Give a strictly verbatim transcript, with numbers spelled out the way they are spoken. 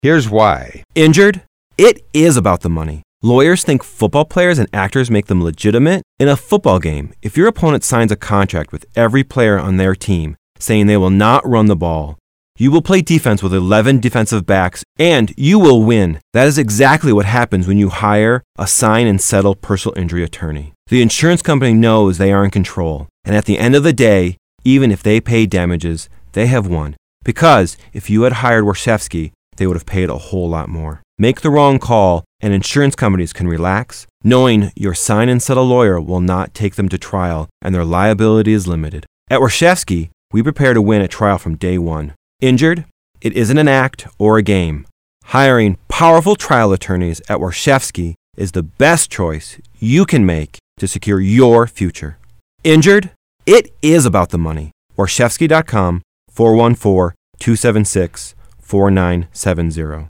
Here's why. Injured? It is about the money. Lawyers think football players and actors make them legitimate. In a football game, if your opponent signs a contract with every player on their team saying they will not run the ball, you will play defense with eleven defensive backs, and you will win. That is exactly what happens when you hire a sign and settle personal injury attorney. The insurance company knows they are in control, and at the end of the day, even if they pay damages, they have won. Because if you had hired Warshevsky, they would have paid a whole lot more. Make the wrong call, and insurance companies can relax, knowing your sign and settle lawyer will not take them to trial and their liability is limited. At Warshevsky, we prepare to win at trial from day one. Injured? It isn't an act or a game. Hiring powerful trial attorneys at Warshevsky is the best choice you can make to secure your future. Injured? It is about the money. Warshevsky dot com, four one four, two seven six, four nine seven zero.